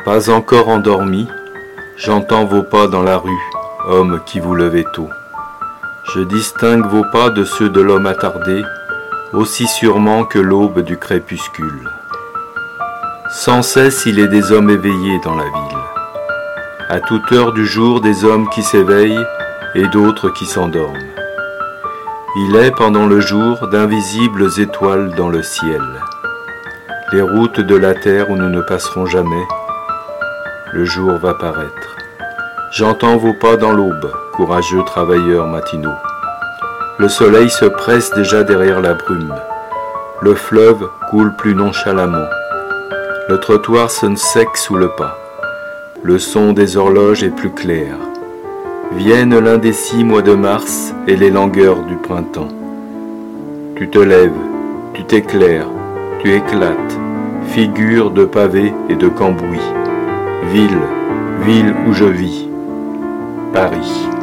Pas encore endormi, j'entends vos pas dans la rue, hommes qui vous levez tôt. Je distingue vos pas de ceux de l'homme attardé, aussi sûrement que l'aube du crépuscule. Sans cesse il est des hommes éveillés dans la ville. À toute heure du jour des hommes qui s'éveillent et d'autres qui s'endorment. Il est pendant le jour d'invisibles étoiles dans le ciel. Les routes de la terre où nous ne passerons jamais, le jour va paraître. J'entends vos pas dans l'aube, courageux travailleurs matinaux. Le soleil se presse déjà derrière la brume. Le fleuve coule plus nonchalamment. Le trottoir sonne sec sous le pas. Le son des horloges est plus clair. Viennent l'indécis mois de mars et les langueurs du printemps. Tu te lèves, tu t'éclaires, tu éclates, figure de pavés et de cambouis. Ville où je vis, Paris.